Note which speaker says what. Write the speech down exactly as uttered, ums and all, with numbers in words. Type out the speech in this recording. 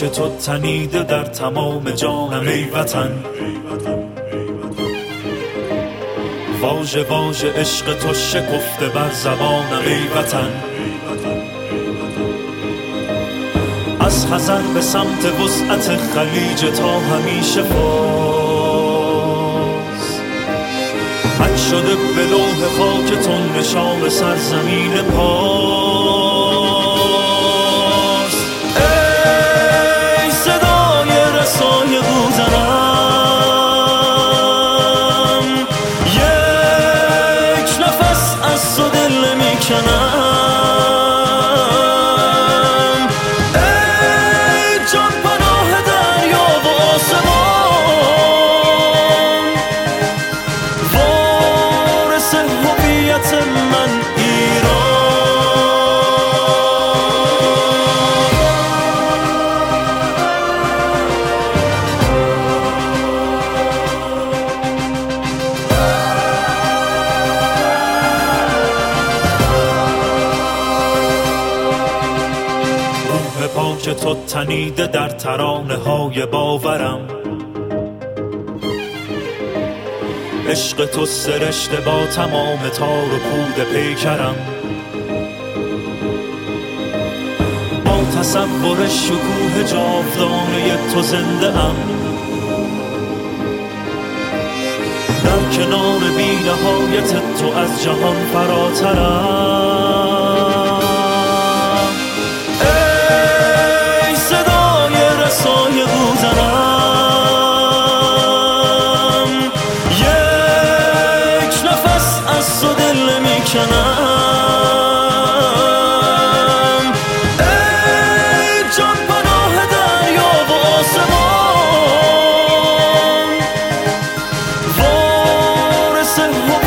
Speaker 1: پاک تو تنیده در تمام جانم ای وطن. واژه واژه عشق تو شکفته بر زبانم ای وطن. از خزر به سمت وسعت خلیج تا همیشه فاز، حک شده به لوح خاکتون نشان سرزمین پاس. ای صدای رسای بوزنم، یک نفس از تو دل میکنم. پاک تو تنیده در ترانه های باورم، عشق تو سرشته با تمام تار و پود پیکرم. با تصور شکوه جاودانه تو زنده ام، در کنار بی نهایت تو از جهان فراترم. ای جان پناه دریا و آسمان، وارث